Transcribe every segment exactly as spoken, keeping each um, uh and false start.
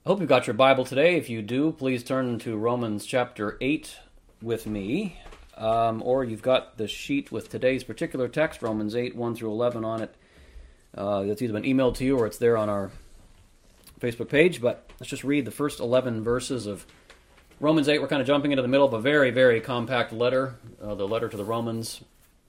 I hope you've got your Bible today. If you do, please turn to Romans chapter eight with me. Um, or you've got the sheet with today's particular text, Romans eight, one through eleven on it. Uh, it's either been emailed to you or it's there on our Facebook page. But let's just read the first eleven verses of Romans eight. We're kind of jumping into the middle of a very, very compact letter, uh, the letter to the Romans.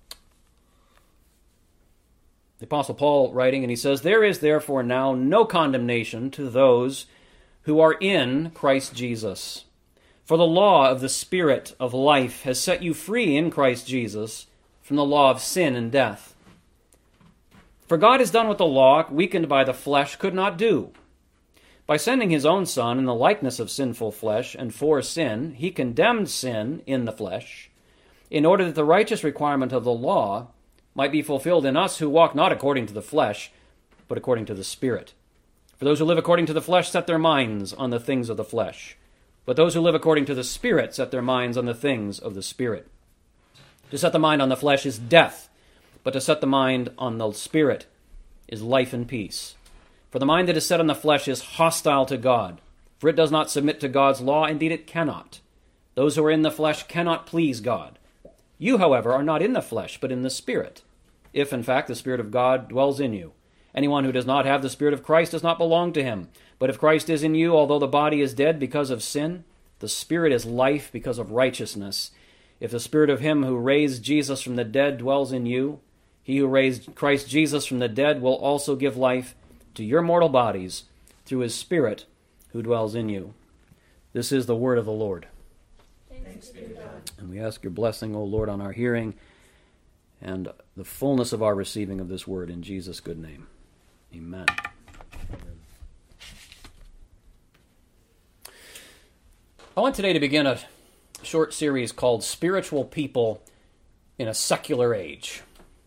The Apostle Paul writing, and he says, "There is therefore now no condemnation to those who are in Christ Jesus. For the law of the Spirit of life has set you free in Christ Jesus from the law of sin and death. For God has done what the law, weakened by the flesh, could not do. By sending his own Son in the likeness of sinful flesh, and for sin, he condemned sin in the flesh, in order that the righteous requirement of the law might be fulfilled in us who walk not according to the flesh, but according to the Spirit. For those who live according to the flesh set their minds on the things of the flesh, but those who live according to the Spirit set their minds on the things of the Spirit. To set the mind on the flesh is death, but to set the mind on the Spirit is life and peace. For the mind that is set on the flesh is hostile to God, for it does not submit to God's law, indeed it cannot. Those who are in the flesh cannot please God. You, however, are not in the flesh, but in the Spirit, if in fact the Spirit of God dwells in you. Anyone who does not have the Spirit of Christ does not belong to him. But if Christ is in you, although the body is dead because of sin, the Spirit is life because of righteousness. If the Spirit of him who raised Jesus from the dead dwells in you, he who raised Christ Jesus from the dead will also give life to your mortal bodies through his Spirit who dwells in you." This is the word of the Lord. Thanks be to God. And we ask your blessing, O Lord, on our hearing and the fullness of our receiving of this word in Jesus' good name. Amen. I want today to begin a short series called Spiritual People in a Secular Age.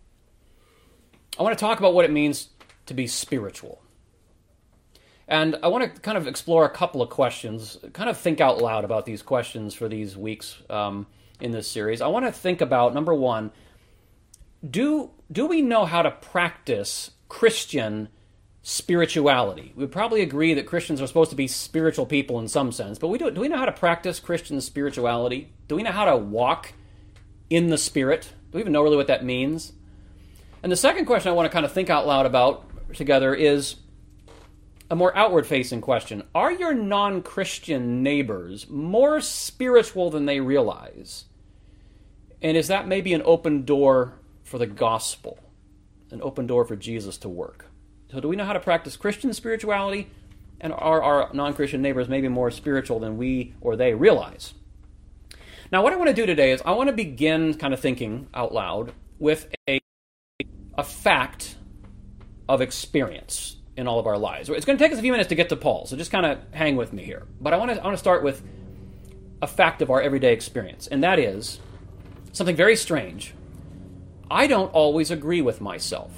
I want to talk about what it means to be spiritual. And I want to kind of explore a couple of questions, kind of think out loud about these questions for these weeks um, in this series. I want to think about, number one, do, do we know how to practice Christian spirituality? We probably agree that Christians are supposed to be spiritual people in some sense, but we do, do we know how to practice Christian spirituality? Do we know how to walk in the Spirit? Do we even know really what that means? And the second question I want to kind of think out loud about together is a more outward-facing question. Are your non-Christian neighbors more spiritual than they realize? And is that maybe an open door for the gospel? An open door for Jesus to work? So do we know how to practice Christian spirituality? And are our non-Christian neighbors maybe more spiritual than we or they realize? Now, what I want to do today is I want to begin kind of thinking out loud with a, a fact of experience in all of our lives. It's going to take us a few minutes to get to Paul, so just kind of hang with me here. But I want to, I want to start with a fact of our everyday experience, and that is something very strange. I don't always agree with myself.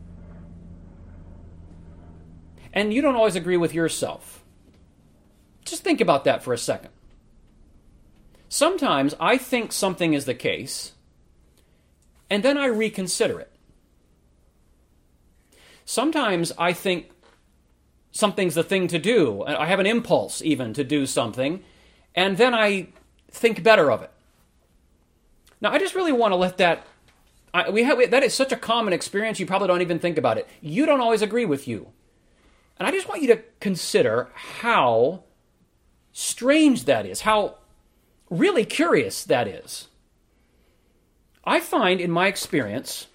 And you don't always agree with yourself. Just think about that for a second. Sometimes I think something is the case, and then I reconsider it. Sometimes I think something's the thing to do. I have an impulse even to do something, and then I think better of it. Now, I just really want to let that... I, we have that is such a common experience, you probably don't even think about it. You don't always agree with you. And I just want you to consider how strange that is, how really curious that is. I find in my experience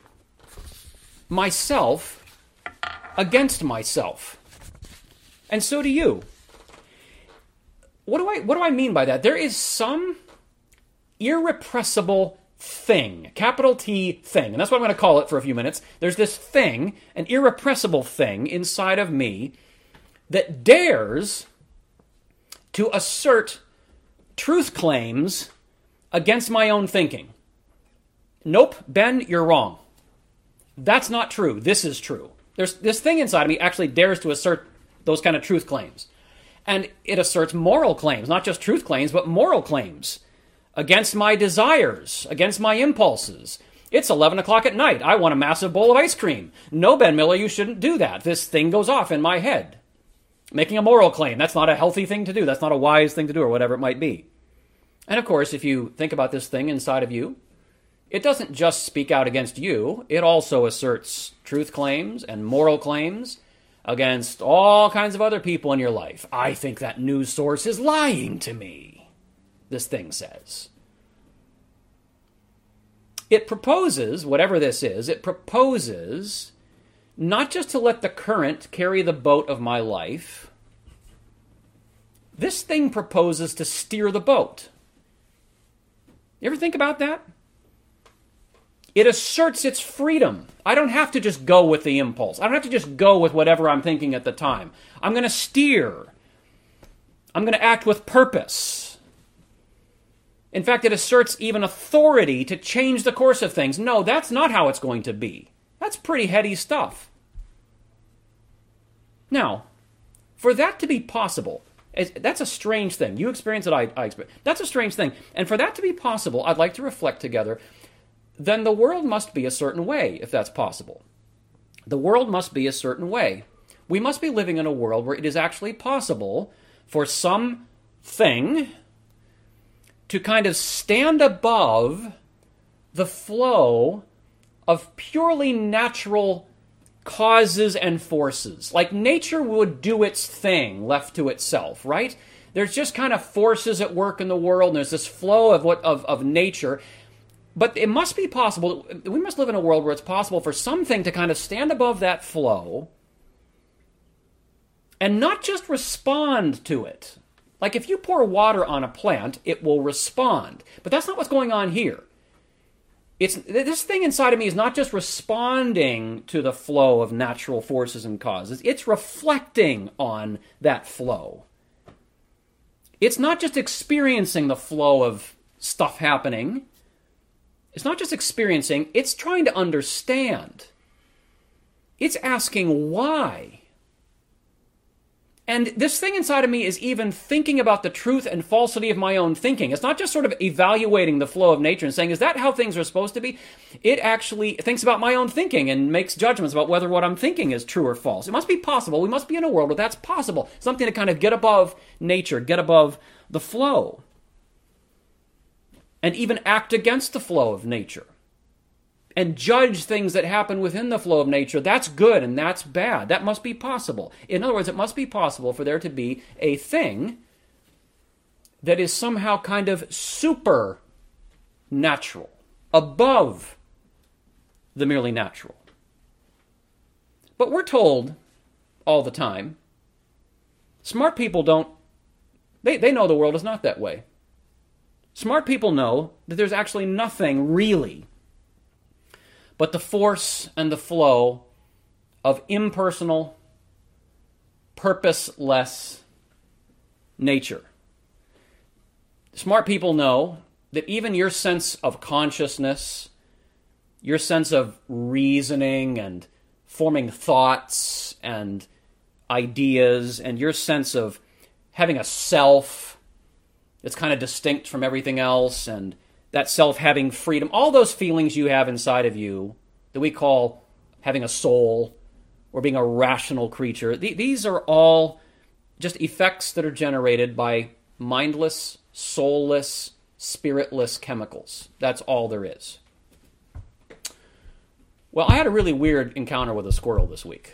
myself against myself. And so do you. What do I what do I mean by that? There is some irrepressible thing, capital T thing, and that's what I'm going to call it for a few minutes. There's this thing, an irrepressible thing inside of me that dares to assert truth claims against my own thinking. Nope, Ben, you're wrong. That's not true. This is true. There's this thing inside of me actually dares to assert those kind of truth claims. And it asserts moral claims, not just truth claims, but moral claims against my desires, against my impulses. It's eleven o'clock at night. I want a massive bowl of ice cream. No, Ben Miller, you shouldn't do that. This thing goes off in my head. making a moral claim. That's not a healthy thing to do. That's not a wise thing to do, or whatever it might be. And of course, if you think about this thing inside of you, it doesn't just speak out against you. It also asserts truth claims and moral claims against all kinds of other people in your life. I think that news source is lying to me, this thing says. It proposes, whatever this is, it proposes not just to let the current carry the boat of my life. This thing proposes to steer the boat. You ever think about that? It asserts its freedom. I don't have to just go with the impulse. I don't have to just go with whatever I'm thinking at the time. I'm going to steer. I'm going to act with purpose. In fact, it asserts even authority to change the course of things. No, that's not how it's going to be. That's pretty heady stuff. Now, for that to be possible, that's a strange thing. You experience it, I, I experience. That's a strange thing. And for that to be possible, I'd like to reflect together, then the world must be a certain way, if that's possible. The world must be a certain way. We must be living in a world where it is actually possible for some thing to kind of stand above the flow of purely natural causes and forces. Like nature would do its thing left to itself, right? There's just kind of forces at work in the world, and there's this flow of what of, of nature. But it must be possible, we must live in a world where it's possible for something to kind of stand above that flow and not just respond to it. Like if you pour water on a plant, it will respond. But that's not what's going on here. It's, this thing inside of me is not just responding to the flow of natural forces and causes. It's reflecting on that flow. It's not just experiencing the flow of stuff happening. It's not just experiencing, it's trying to understand. It's asking why. And this thing inside of me is even thinking about the truth and falsity of my own thinking. It's not just sort of evaluating the flow of nature and saying, is that how things are supposed to be? It actually thinks about my own thinking and makes judgments about whether what I'm thinking is true or false. It must be possible. We must be in a world where that's possible. Something to kind of get above nature, get above the flow. And even act against the flow of nature. And judge things that happen within the flow of nature. That's good and that's bad. That must be possible. In other words, it must be possible for there to be a thing that is somehow kind of supernatural, above the merely natural. But we're told all the time, smart people don't, they, they know the world is not that way. Smart people know that there's actually nothing really but the force and the flow of impersonal, purposeless nature. Smart people know that even your sense of consciousness, your sense of reasoning and forming thoughts and ideas, and your sense of having a self it's kind of distinct from everything else, and that self having freedom, all those feelings you have inside of you that we call having a soul or being a rational creature, th- these are all just effects that are generated by mindless, soulless, spiritless chemicals. That's all there is. Well, I had a really weird encounter with a squirrel this week.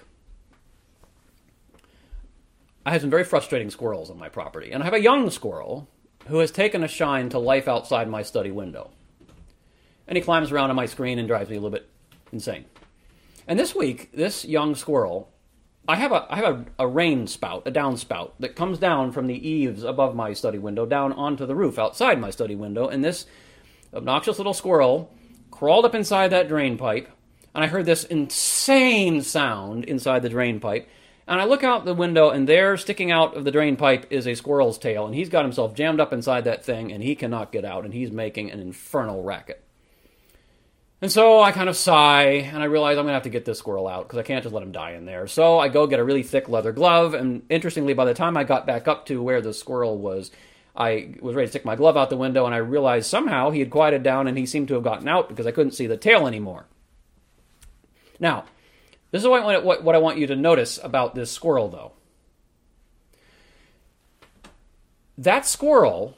I have some very frustrating squirrels on my property, and I have a young squirrel who has taken a shine to life outside my study window. And he climbs around on my screen and drives me a little bit insane. And this week, this young squirrel, I have a I have a, a rain spout, a downspout, that comes down from the eaves above my study window down onto the roof outside my study window, and this obnoxious little squirrel crawled up inside that drain pipe, and I heard this insane sound inside the drain pipe. And I look out the window, and there, sticking out of the drain pipe, is a squirrel's tail, and he's got himself jammed up inside that thing, and he cannot get out, and he's making an infernal racket. And so I kind of sigh, and I realize I'm going to have to get this squirrel out, because I can't just let him die in there. So I go get a really thick leather glove, and interestingly, by the time I got back up to where the squirrel was, I was ready to stick my glove out the window, and I realized somehow he had quieted down, and he seemed to have gotten out, because I couldn't see the tail anymore. Now, this is what I, want, what, what I want you to notice about this squirrel, though. that squirrel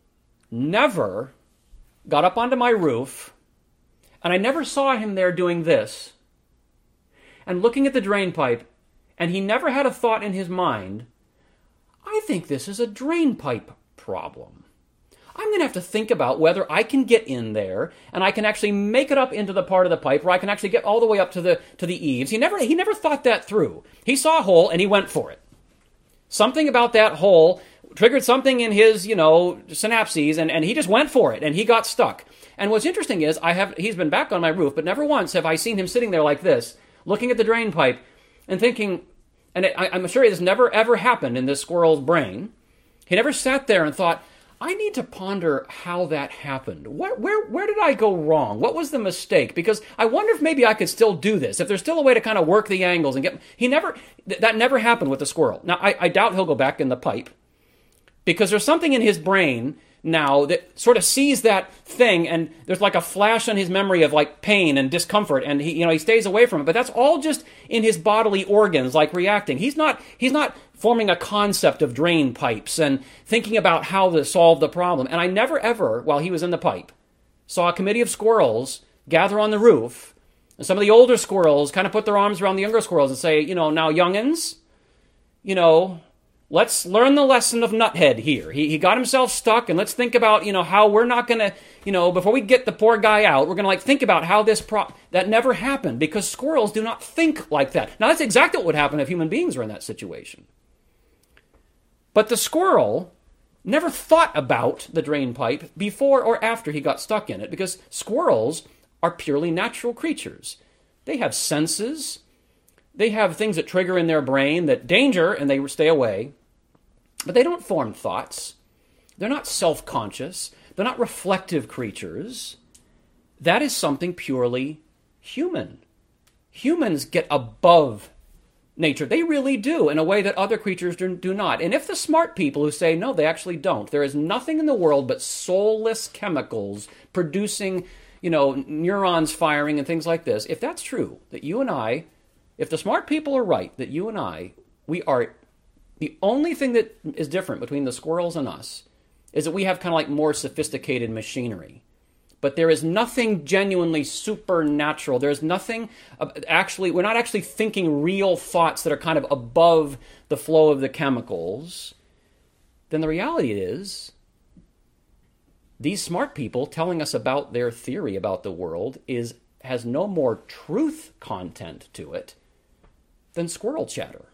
never got up onto my roof, and I never saw him there doing this and looking at the drain pipe, and he never had a thought in his mind, I think this is a drain pipe problem. I'm going to have to think about whether I can get in there and I can actually make it up into the part of the pipe where I can actually get all the way up to the to the eaves. He never he never thought that through. He saw a hole and he went for it. Something about that hole triggered something in his, you know, synapses, and, and he just went for it, and he got stuck. And what's interesting is I have he's been back on my roof, but never once have I seen him sitting there like this, looking at the drain pipe and thinking, and it, I, I'm sure this never ever happened in this squirrel's brain. He never sat there and thought, I need to ponder how that happened. Where, where, where did I go wrong? What was the mistake? Because I wonder if maybe I could still do this. If there's still a way to kind of work the angles and get... He never... Th- that never happened with the squirrel. Now, I, I doubt he'll go back in the pipe, because there's something in his brain now that sort of sees that thing, and there's like a flash on his memory of like pain and discomfort, and he, you know, he stays away from it. But that's all just in his bodily organs, like reacting. He's not, he's not forming a concept of drain pipes and thinking about how to solve the problem. And I never ever, while he was in the pipe, saw a committee of squirrels gather on the roof, and some of the older squirrels kind of put their arms around the younger squirrels and say, you know, now youngins, you know, let's learn the lesson of Nuthead here. He he got himself stuck, and let's think about, you know, how we're not going to, you know, before we get the poor guy out, we're going to, like, think about how this pro... That never happened, because squirrels do not think like that. Now, that's exactly what would happen if human beings were in that situation. But the squirrel never thought about the drain pipe before or after he got stuck in it, because squirrels are purely natural creatures. They have senses. They have things that trigger in their brain that danger, and they stay away. But they don't form thoughts. They're not self-conscious. They're not reflective creatures. That is something purely human. Humans get above nature. They really do, in a way that other creatures do, do not. And if the smart people who say, no, they actually don't, there is nothing in the world but soulless chemicals producing, you know, neurons firing and things like this, if that's true, that you and I... If the smart people are right, that you and I, we are, the only thing that is different between the squirrels and us is that we have kind of like more sophisticated machinery. But there is nothing genuinely supernatural. There's nothing actually, we're not actually thinking real thoughts that are kind of above the flow of the chemicals. Then the reality is, these smart people telling us about their theory about the world is has no more truth content to it than squirrel chatter.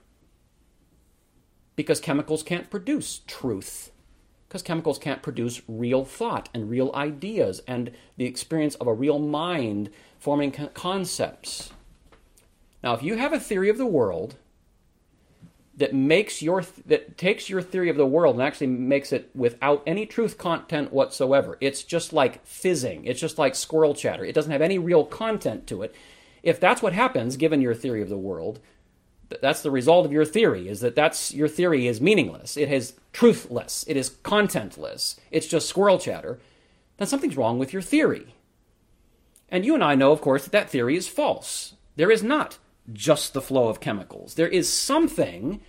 Because chemicals can't produce truth. Because chemicals can't produce real thought and real ideas and the experience of a real mind forming concepts. Now, if you have a theory of the world that makes your that takes your theory of the world and actually makes it without any truth content whatsoever, it's just like fizzing. It's just like squirrel chatter. It doesn't have any real content to it. If that's what happens, given your theory of the world, that's the result of your theory, is that that's your theory is meaningless. It is truthless. It is contentless. It's just squirrel chatter. Then something's wrong with your theory. And you and I know, of course, that that theory is false. There is not just the flow of chemicals. There is something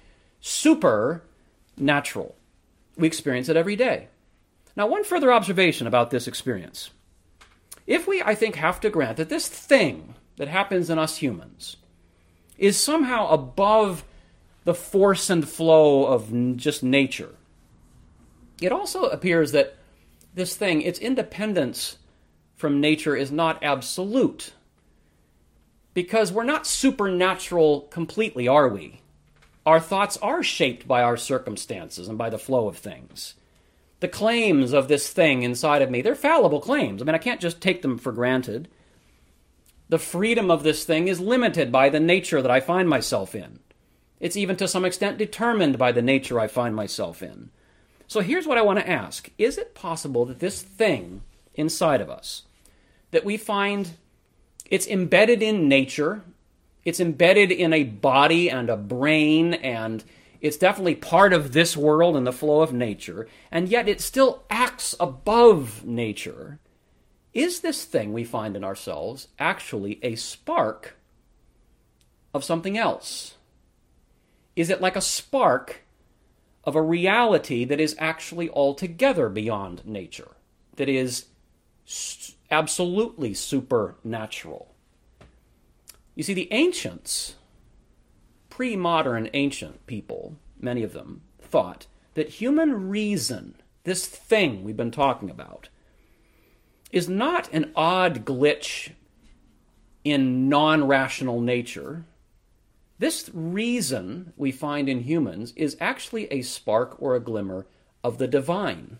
supernatural. We experience it every day. Now, one further observation about this experience. If we, I think, have to grant that this thing that happens in us humans is somehow above the force and flow of just nature, it also appears that this thing, its independence from nature, is not absolute. Because we're not supernatural completely, are we? Our thoughts are shaped by our circumstances and by the flow of things. The claims of this thing inside of me, they're fallible claims. I mean, I can't just take them for granted. The freedom of this thing is limited by the nature that I find myself in. It's even to some extent determined by the nature I find myself in. So here's what I want to ask. Is it possible that this thing inside of us, that we find it's embedded in nature, it's embedded in a body and a brain, and it's definitely part of this world and the flow of nature, and yet it still acts above nature? Is this thing we find in ourselves actually a spark of something else? Is it like a spark of a reality that is actually altogether beyond nature, that is absolutely supernatural. You see, the ancients, pre-modern ancient people, many of them, thought that human reason, this thing we've been talking about, is not an odd glitch in non-rational nature. This reason we find in humans is actually a spark or a glimmer of the divine.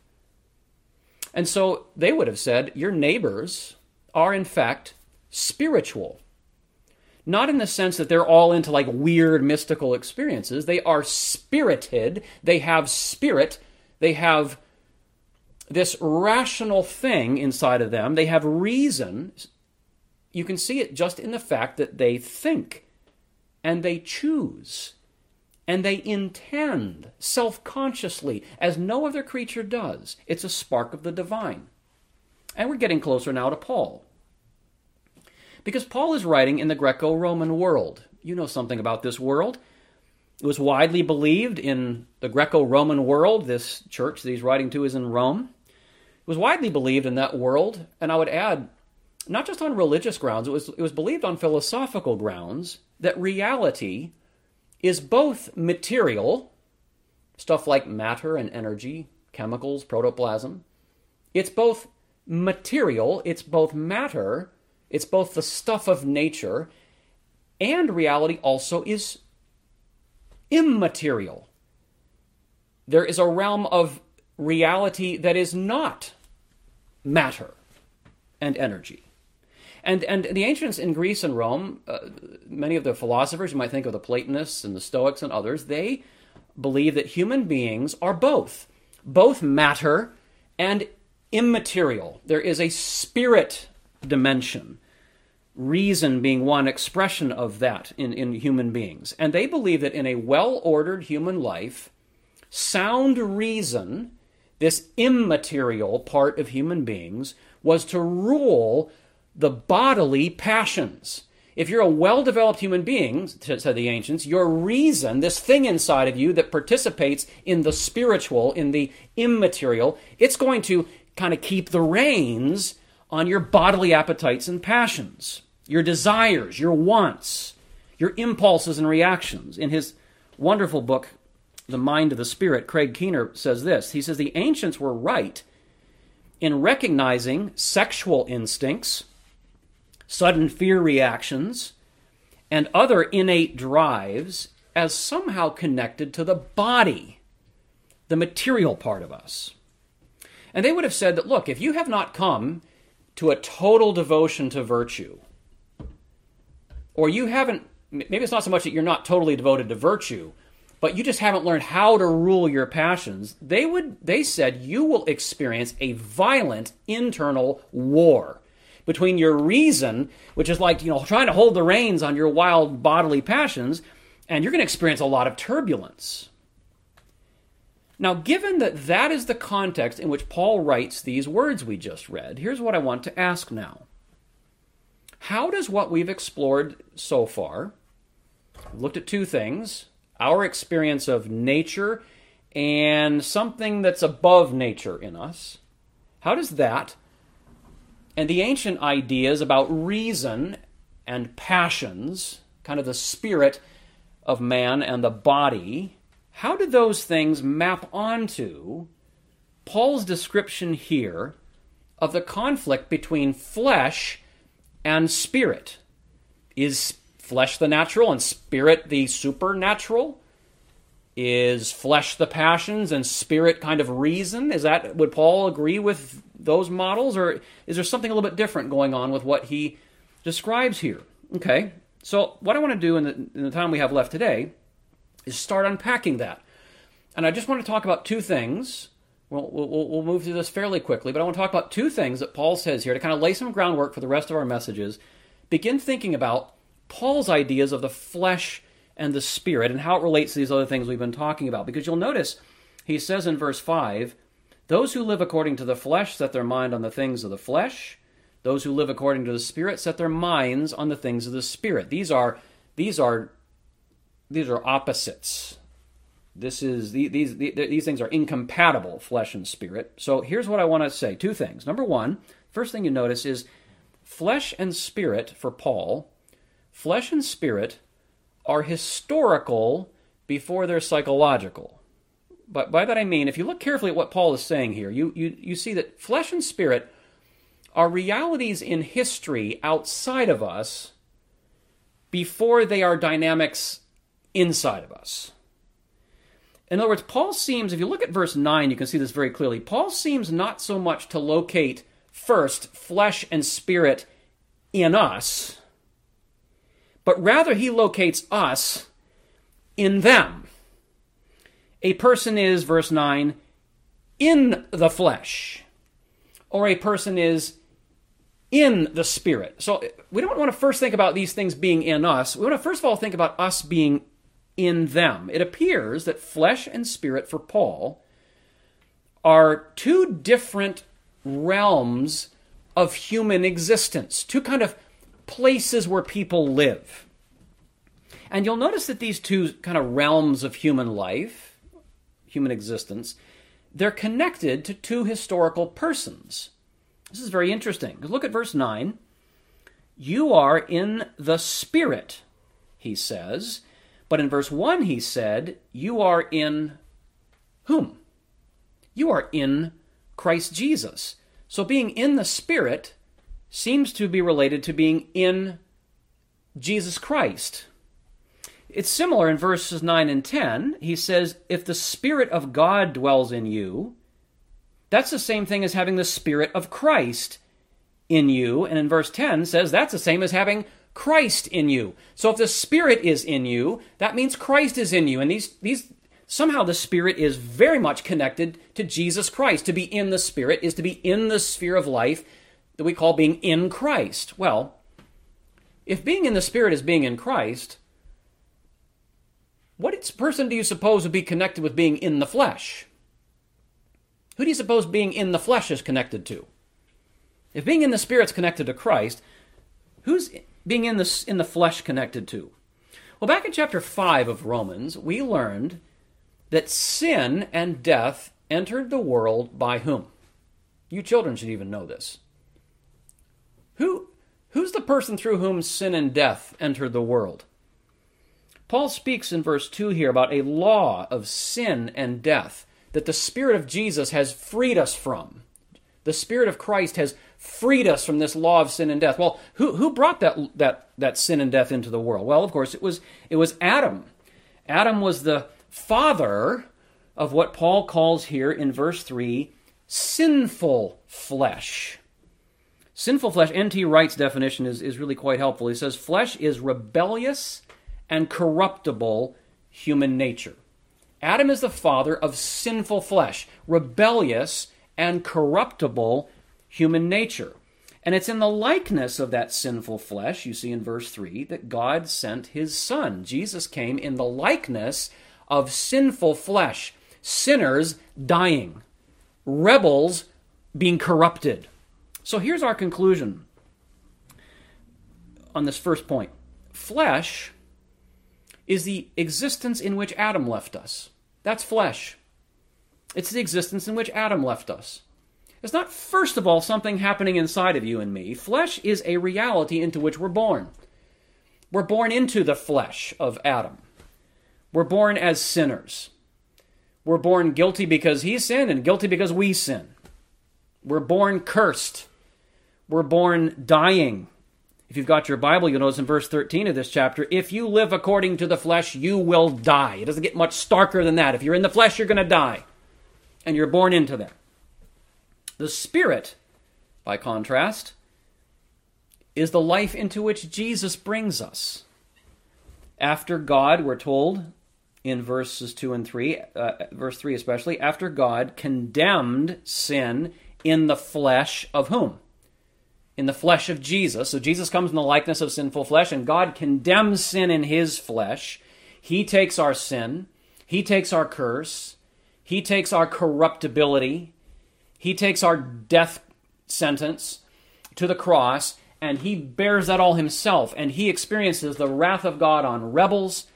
And so they would have said, your neighbors are in fact spiritual. Not in the sense that they're all into like weird mystical experiences. They are spirited. They have spirit. They have this rational thing inside of them. They have reason. You can see it just in the fact that they think and they choose and they intend self-consciously as no other creature does. It's a spark of the divine. And we're getting closer now to Paul. Because Paul is writing in the Greco-Roman world. You know something about this world. It was widely believed in the Greco-Roman world. This church that he's writing to is in Rome. It was widely believed in that world, and I would add, not just on religious grounds, it was, it was believed on philosophical grounds, that reality is both material, stuff like matter and energy, chemicals, protoplasm. It's both material, it's both matter, it's both the stuff of nature, and reality also is immaterial. There is a realm of reality that is not matter and energy. And and the ancients in Greece and Rome, uh, many of the philosophers, you might think of the Platonists and the Stoics and others, they believe that human beings are both, both matter and immaterial. There is a spirit dimension, reason being one expression of that in, in human beings. And they believe that in a well-ordered human life, sound reason, this immaterial part of human beings, was to rule the bodily passions. If you're a well-developed human being, said the ancients, your reason, this thing inside of you that participates in the spiritual, in the immaterial, it's going to kind of keep the reins on your bodily appetites and passions, your desires, your wants, your impulses and reactions. In his wonderful book, The Mind of the Spirit, Craig Keener says this. He says, the ancients were right in recognizing sexual instincts, sudden fear reactions, and other innate drives as somehow connected to the body, the material part of us. And they would have said that, look, if you have not come to a total devotion to virtue, or you haven't, maybe it's not so much that you're not totally devoted to virtue, but you just haven't learned how to rule your passions, they would, they said you will experience a violent internal war between your reason, which is like, you know, trying to hold the reins on your wild bodily passions, and you're going to experience a lot of turbulence. Now, given that that is the context in which Paul writes these words we just read, here's what I want to ask now. How does what we've explored so far, we've looked at two things, our experience of nature and something that's above nature in us, how does that and the ancient ideas about reason and passions, kind of the spirit of man and the body, how do those things map onto Paul's description here of the conflict between flesh and spirit? Is flesh the natural and spirit the supernatural? Is flesh the passions and spirit kind of reason? Is that, would Paul agree with those models, or is there something a little bit different going on with what he describes here? Okay, so what I want to do in the, in the time we have left today is start unpacking that. And I just want to talk about two things. We'll, we'll, we'll move through this fairly quickly, but I want to talk about two things that Paul says here to kind of lay some groundwork for the rest of our messages. Begin thinking about Paul's ideas of the flesh and the spirit and how it relates to these other things we've been talking about. Because you'll notice he says in verse five, those who live according to the flesh set their mind on the things of the flesh. Those who live according to the Spirit set their minds on the things of the Spirit. These are these are these are opposites. This is these these these things are incompatible, flesh and spirit. So here's what I want to say: two things. Number one, first thing you notice is flesh and spirit for Paul. Flesh and spirit are historical before they're psychological. But by that I mean, if you look carefully at what Paul is saying here, you you you see that flesh and spirit are realities in history outside of us before they are dynamics inside of us. In other words, Paul seems, if you look at verse nine, you can see this very clearly. Paul seems not so much to locate first flesh and spirit in us, but rather he locates us in them. A person is, verse nine, in the flesh, or a person is in the spirit. So we don't want to first think about these things being in us. We want to first of all think about us being in them. It appears that flesh and spirit for Paul are two different realms of human existence, two kind of places where people live. And you'll notice that these two kind of realms of human life, human existence, they're connected to two historical persons. This is very interesting. Look at verse nine. You are in the Spirit, he says. But in verse one he said, you are in whom? You are in Christ Jesus. So being in the Spirit seems to be related to being in Jesus Christ. It's similar in verses nine and ten. He says, if the Spirit of God dwells in you, that's the same thing as having the Spirit of Christ in you. And in verse ten says that's the same as having Christ in you. So if the Spirit is in you, that means Christ is in you. And these, these somehow the Spirit is very much connected to Jesus Christ. To be in the Spirit is to be in the sphere of life that we call being in Christ. Well, if being in the Spirit is being in Christ, what person do you suppose would be connected with being in the flesh? Who do you suppose being in the flesh is connected to? If being in the Spirit's connected to Christ, who's being in the, in the flesh connected to? Well, back in chapter five of Romans, we learned that sin and death entered the world by whom? You children should even know this. Who, who's the person through whom sin and death entered the world? Paul speaks in verse two here about a law of sin and death that the Spirit of Jesus has freed us from. The Spirit of Christ has freed us from this law of sin and death. Well, who who brought that that that sin and death into the world? Well, of course, it was it was Adam. Adam was the father of what Paul calls here in verse three, sinful flesh. Sinful flesh, N T Wright's definition is, is really quite helpful. He says, flesh is rebellious and corruptible human nature. Adam is the father of sinful flesh, rebellious and corruptible human nature. And it's in the likeness of that sinful flesh, you see in verse three, that God sent his Son. Jesus came in the likeness of sinful flesh, sinners dying, rebels being corrupted. So here's our conclusion on this first point. Flesh is the existence in which Adam left us. That's flesh. It's the existence in which Adam left us. It's not, first of all, something happening inside of you and me. Flesh is a reality into which we're born. We're born into the flesh of Adam. We're born as sinners. We're born guilty because he sinned and guilty because we sin. We're born cursed. We're born dying. If you've got your Bible, you'll notice in verse thirteen of this chapter, if you live according to the flesh, you will die. It doesn't get much starker than that. If you're in the flesh, you're going to die. And you're born into that. The Spirit, by contrast, is the life into which Jesus brings us. After God, we're told in verses two and three, uh, verse three especially, after God condemned sin in the flesh of whom? In the flesh of Jesus. So Jesus comes in the likeness of sinful flesh, and God condemns sin in his flesh. He takes our sin. He takes our curse. He takes our corruptibility. He takes our death sentence to the cross, and he bears that all himself, and he experiences the wrath of God on rebels,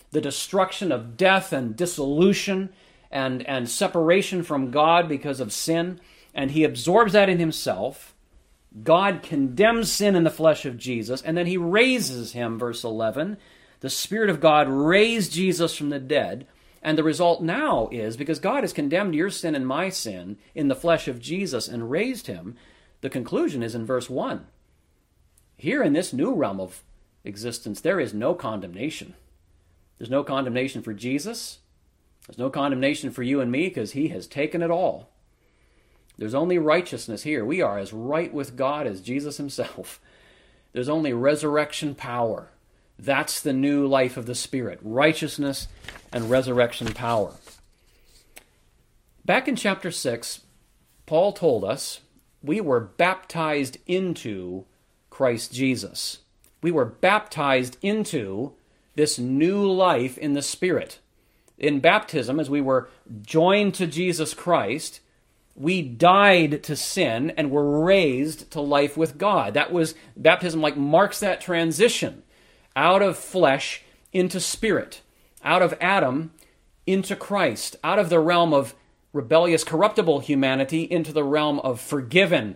the destruction of death and dissolution and, and separation from God because of sin, and he absorbs that in himself. God condemns sin in the flesh of Jesus, and then he raises him, verse eleven. The Spirit of God raised Jesus from the dead, and the result now is, because God has condemned your sin and my sin in the flesh of Jesus and raised him, the conclusion is in verse one. Here in this new realm of existence, there is no condemnation. There's no condemnation for Jesus. There's no condemnation for you and me because he has taken it all. There's only righteousness here. We are as right with God as Jesus himself. There's only resurrection power. That's the new life of the Spirit, righteousness and resurrection power. Back in chapter six, Paul told us we were baptized into Christ Jesus. We were baptized into this new life in the Spirit. In baptism, as we were joined to Jesus Christ, we died to sin and were raised to life with God. That was, baptism like marks that transition out of flesh into spirit, out of Adam into Christ, out of the realm of rebellious, corruptible humanity into the realm of forgiven,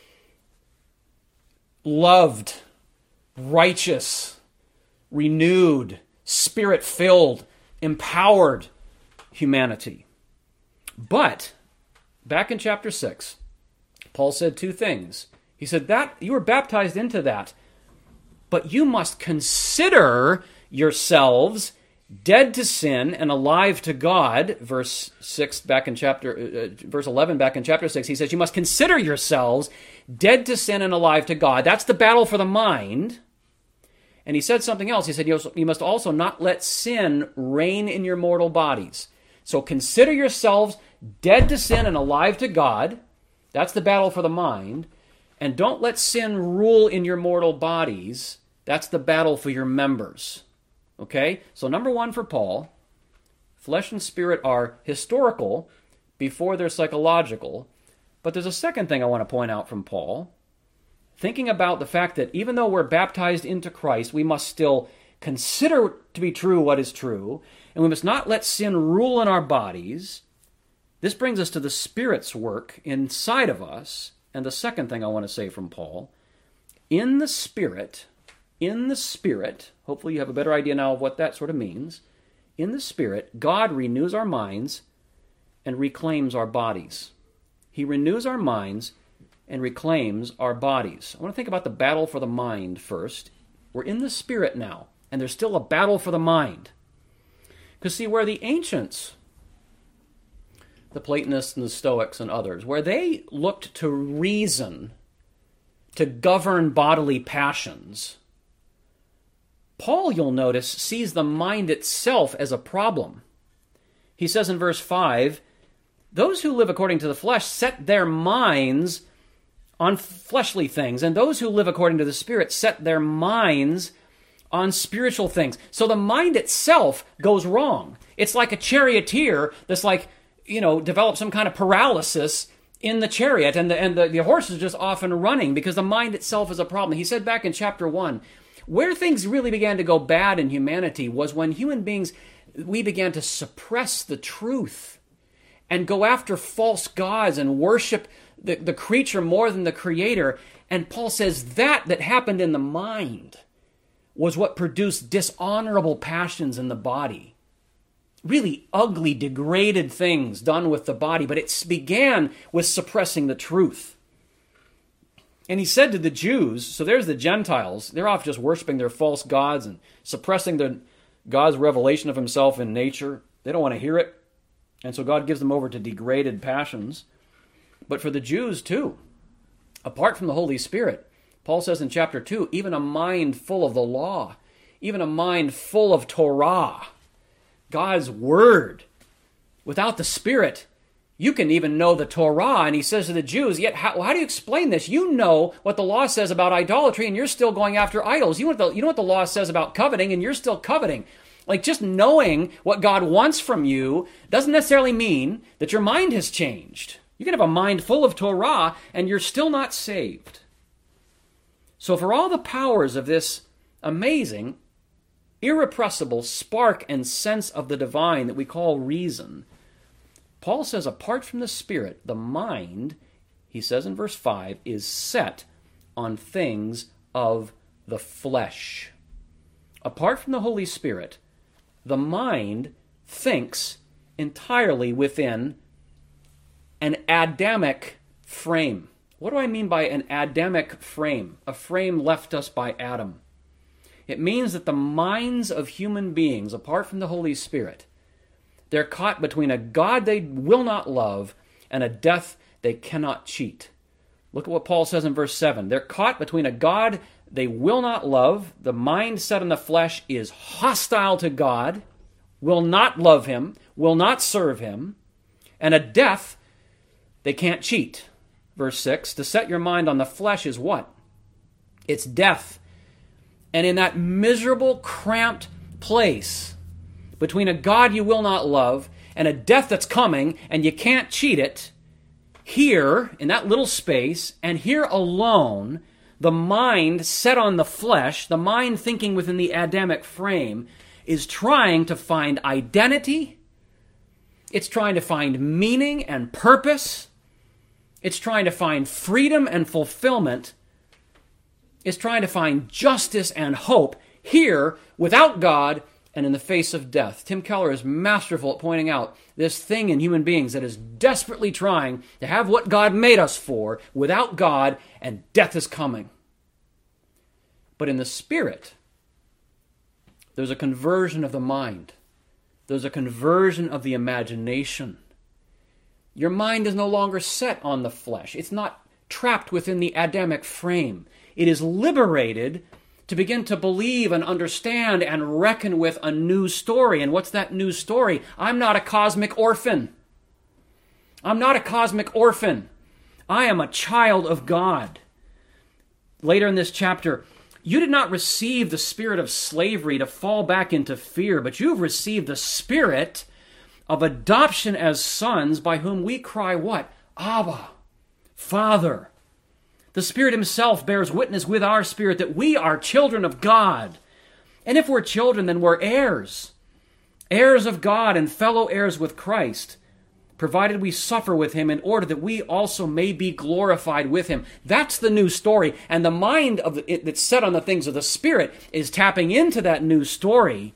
loved, righteous, renewed, spirit-filled, empowered humanity. But back in chapter six, Paul said two things. He said that you were baptized into that, but you must consider yourselves dead to sin and alive to God. Verse six back in chapter, uh, verse eleven back in chapter six, he says you must consider yourselves dead to sin and alive to God. That's the battle for the mind. And he said something else. He said you must also not let sin reign in your mortal bodies. So consider yourselves dead to sin and alive to God. That's the battle for the mind. And don't let sin rule in your mortal bodies. That's the battle for your members. Okay? So number one for Paul, flesh and spirit are historical before they're psychological. But there's a second thing I want to point out from Paul. Thinking about the fact that even though we're baptized into Christ, we must still consider to be true what is true, and we must not let sin rule in our bodies. This brings us to the Spirit's work inside of us. And the second thing I want to say from Paul, in the Spirit, in the Spirit, hopefully you have a better idea now of what that sort of means. In the Spirit, God renews our minds and reclaims our bodies. He renews our minds and reclaims our bodies. I want to think about the battle for the mind first. We're in the Spirit now, and there's still a battle for the mind. Because see, where the ancients, the Platonists and the Stoics and others, where they looked to reason to govern bodily passions, Paul, you'll notice, sees the mind itself as a problem. He says in verse five, those who live according to the flesh set their minds on fleshly things, and those who live according to the Spirit set their minds on spiritual things. So the mind itself goes wrong. It's like a charioteer that's like, you know, develop some kind of paralysis in the chariot, and the and the, the horse is just off and running because the mind itself is a problem. He said back in chapter one, where things really began to go bad in humanity was when human beings, we began to suppress the truth and go after false gods and worship the, the creature more than the creator. And Paul says that that happened in the mind was what produced dishonorable passions in the body. Really ugly, degraded things done with the body, but it began with suppressing the truth. And he said to the Jews, so there's the Gentiles, they're off just worshiping their false gods and suppressing the God's revelation of himself in nature. They don't want to hear it. And so God gives them over to degraded passions. But for the Jews too, apart from the Holy Spirit, Paul says in chapter two, even a mind full of the law, even a mind full of Torah, God's word, without the Spirit, you can even know the Torah. And he says to the Jews, yet how, how do you explain this? You know what the law says about idolatry, and you're still going after idols. You know, what the, you know what the law says about coveting, and you're still coveting. Like, just knowing what God wants from you doesn't necessarily mean that your mind has changed. You can have a mind full of Torah, and you're still not saved. So for all the powers of this amazing irrepressible spark and sense of the divine that we call reason, Paul says apart from the Spirit, the mind, he says in verse five, is set on things of the flesh. Apart from the Holy Spirit, the mind thinks entirely within an Adamic frame. What do I mean by an Adamic frame? A frame left us by Adam. It means that the minds of human beings, apart from the Holy Spirit, they're caught between a God they will not love and a death they cannot cheat. Look at what Paul says in verse seven. They're caught between a God they will not love. The mind set on the flesh is hostile to God, will not love him, will not serve him, and a death they can't cheat. Verse six, to set your mind on the flesh is what? It's death. And in that miserable, cramped place between a God you will not love and a death that's coming and you can't cheat it, here, in that little space, and here alone, the mind set on the flesh, the mind thinking within the Adamic frame, is trying to find identity. It's trying to find meaning and purpose. It's trying to find freedom and fulfillment. It's trying to find justice and hope here without God and in the face of death. Tim Keller is masterful at pointing out this thing in human beings that is desperately trying to have what God made us for without God, and death is coming. But in the Spirit, there's a conversion of the mind. There's a conversion of the imagination. Your mind is no longer set on the flesh. It's not trapped within the Adamic frame. It is liberated to begin to believe and understand and reckon with a new story. And what's that new story? I'm not a cosmic orphan. I'm not a cosmic orphan. I am a child of God. Later in this chapter, you did not receive the spirit of slavery to fall back into fear, but you've received the spirit of adoption as sons, by whom we cry what? Abba, Father. The Spirit himself bears witness with our spirit that we are children of God. And if we're children, then we're heirs. Heirs of God and fellow heirs with Christ, provided we suffer with him in order that we also may be glorified with him. That's the new story. And the mind of the, it, that's set on the things of the Spirit is tapping into that new story.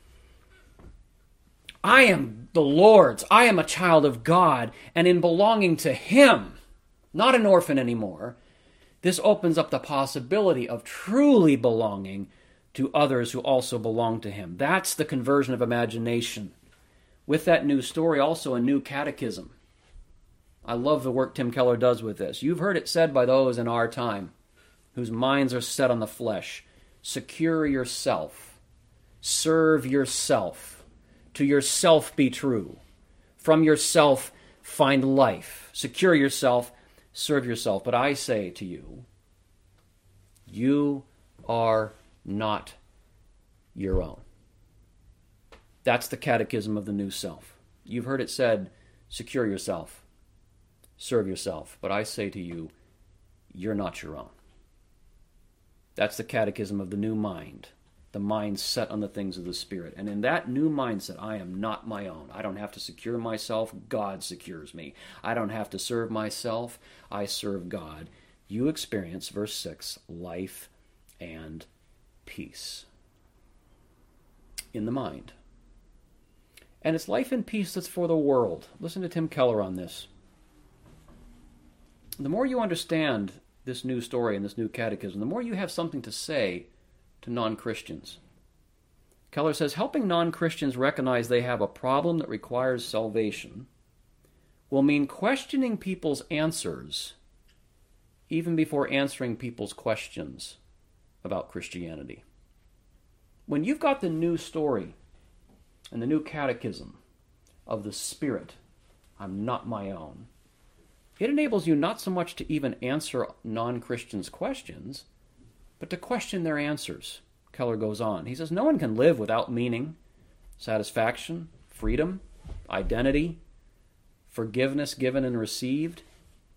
I am the Lord's. I am a child of God. And in belonging to him, not an orphan anymore, this opens up the possibility of truly belonging to others who also belong to him. That's the conversion of imagination. With that new story, also a new catechism. I love the work Tim Keller does with this. You've heard it said by those in our time whose minds are set on the flesh. Secure yourself. Serve yourself. To yourself be true. From yourself find life. Secure yourself. Serve yourself. But I say to you, you are not your own. That's the catechism of the new self. You've heard it said, secure yourself, serve yourself. But I say to you, you're not your own. That's the catechism of the new mind, the mind set on the things of the Spirit. And in that new mindset, I am not my own. I don't have to secure myself. God secures me. I don't have to serve myself. I serve God. You experience, verse six, life and peace in the mind. And it's life and peace that's for the world. Listen to Tim Keller on this. The more you understand this new story and this new catechism, the more you have something to say to non-Christians. Keller says, helping non-Christians recognize they have a problem that requires salvation will mean questioning people's answers even before answering people's questions about Christianity. When you've got the new story and the new catechism of the Spirit, I'm not my own, it enables you not so much to even answer non-Christians' questions, but to question their answers. Keller goes on. He says, no one can live without meaning, satisfaction, freedom, identity, forgiveness given and received,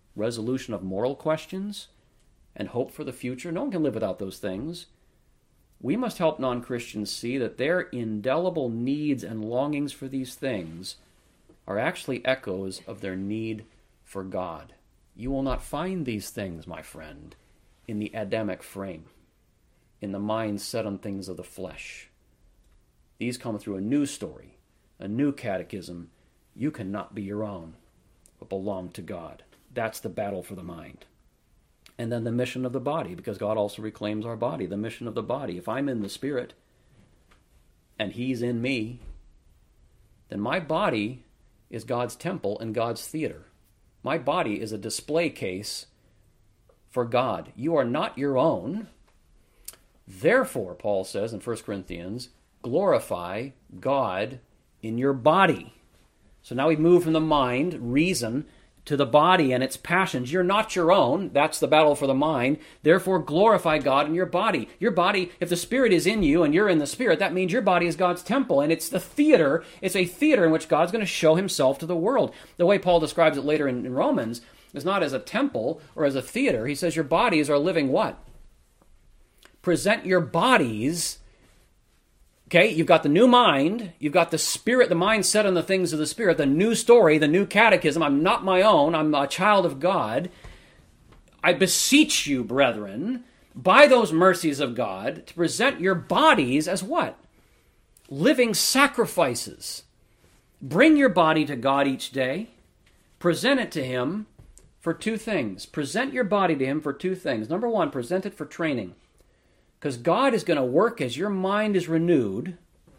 resolution of moral questions, and hope for the future. No one can live without those things. we must help non-Christians see that their indelible needs and longings for these things are actually echoes of their need for God. You will not find these things, my friend, in the Adamic frame, in the mind set on things of the flesh. These come through a new story, a new catechism. You cannot be your own, but belong to God. That's the battle for the mind. And then the mission of the body, because God also reclaims our body, the mission of the body. If I'm in the Spirit and He's in me, then my body is God's temple and God's theater. My body is a display case for God. You are not your own. Therefore, Paul says in First Corinthians, glorify God in your body. So now we move from the mind, reason, to the body and its passions. You're not your own. That's the battle for the mind. Therefore, glorify God in your body. Your body, if the Spirit is in you and you're in the Spirit, that means your body is God's temple. And it's the theater. It's a theater in which God's going to show Himself to the world. The way Paul describes it later in, in Romans is not as a temple or as a theater. He says your bodies are living what? Present your bodies. Okay, you've got the new mind, you've got the Spirit, the mind set on the things of the Spirit, the new story, the new catechism. I'm not my own, I'm a child of God. I beseech you, brethren, by those mercies of God, to present your bodies as what? Living sacrifices. Bring your body to God each day. Present it to Him for two things. Present your body to Him for two things. Number one, present it for training. Because God is going to work as your mind is renewed.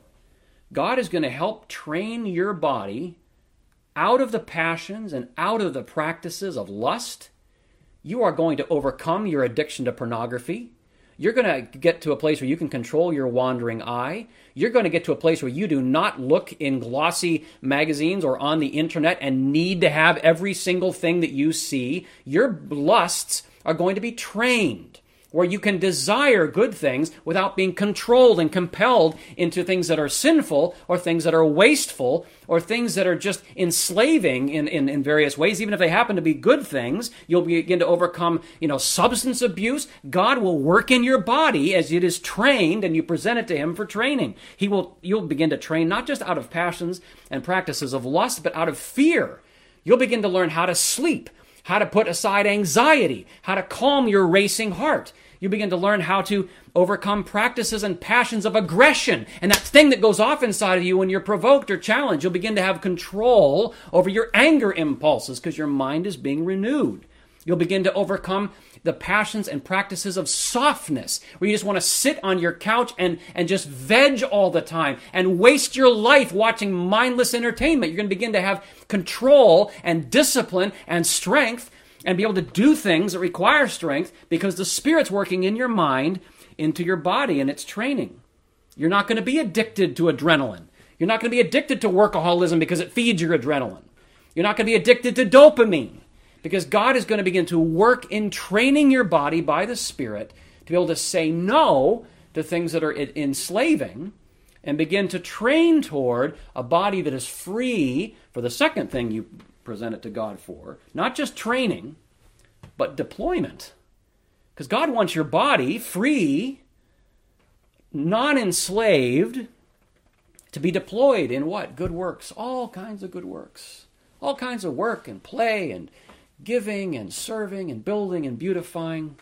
God is going to help train your body out of the passions and out of the practices of lust. You are going to overcome your addiction to pornography. You're going to get to a place where you can control your wandering eye. You're going to get to a place where you do not look in glossy magazines or on the internet and need to have every single thing that you see. Your lusts are going to be trained, where you can desire good things without being controlled and compelled into things that are sinful or things that are wasteful or things that are just enslaving in, in, in various ways. Even if they happen to be good things, you'll begin to overcome, you know, substance abuse. God will work in your body as it is trained and you present it to Him for training. He will, you'll begin to train not just out of passions and practices of lust, but out of fear. You'll begin to learn how to sleep, how to put aside anxiety, how to calm your racing heart. You begin to learn how to overcome practices and passions of aggression. And that thing that goes off inside of you when you're provoked or challenged, you'll begin to have control over your anger impulses because your mind is being renewed. You'll begin to overcome the passions and practices of softness, where you just want to sit on your couch and, and just veg all the time and waste your life watching mindless entertainment. You're going to begin to have control and discipline and strength and be able to do things that require strength because the Spirit's working in your mind into your body and it's training. You're not going to be addicted to adrenaline. You're not going to be addicted to workaholism because it feeds your adrenaline. You're not going to be addicted to dopamine because God is going to begin to work in training your body by the Spirit to be able to say no to things that are enslaving and begin to train toward a body that is free for the second thing you present it to God for. Not just training, but deployment. Because God wants your body free, non-enslaved, to be deployed in what? Good works. All kinds of good works. All kinds of work and play and giving and serving and building and beautifying.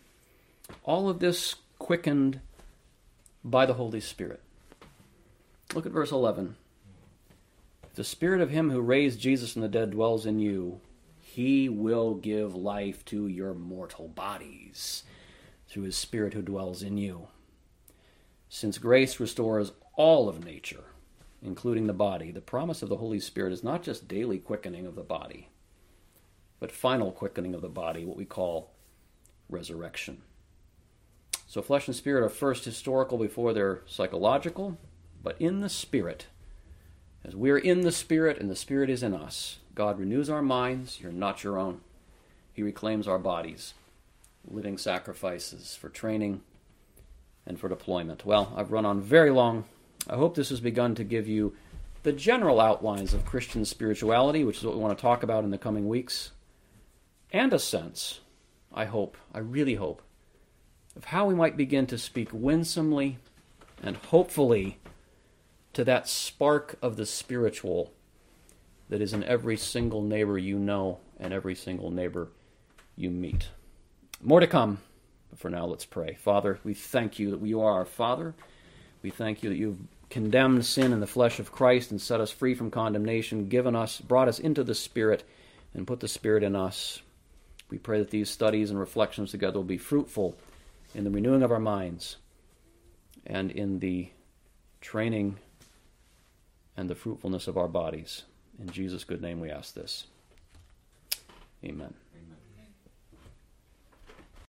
All of this quickened by the Holy Spirit. Look at verse eleven. If the Spirit of Him who raised Jesus from the dead dwells in you, He will give life to your mortal bodies through His Spirit who dwells in you. Since grace restores all of nature, including the body, the promise of the Holy Spirit is not just daily quickening of the body, but final quickening of the body, what we call resurrection. So flesh and spirit are first historical before they're psychological, but in the Spirit, as we're in the Spirit and the Spirit is in us, God renews our minds. You're not your own. He reclaims our bodies, living sacrifices for training and for deployment. Well, I've run on very long. I hope this has begun to give you the general outlines of Christian spirituality, which is what we want to talk about in the coming weeks, and a sense, I hope, I really hope, of how we might begin to speak winsomely and hopefully to that spark of the spiritual that is in every single neighbor you know and every single neighbor you meet. More to come, but for now let's pray. Father, we thank you that you are our Father. We thank you that you've condemned sin in the flesh of Christ and set us free from condemnation, given us, brought us into the Spirit, and put the Spirit in us. We pray that these studies and reflections together will be fruitful in the renewing of our minds and in the training and the fruitfulness of our bodies. In Jesus' good name we ask this. Amen. Amen.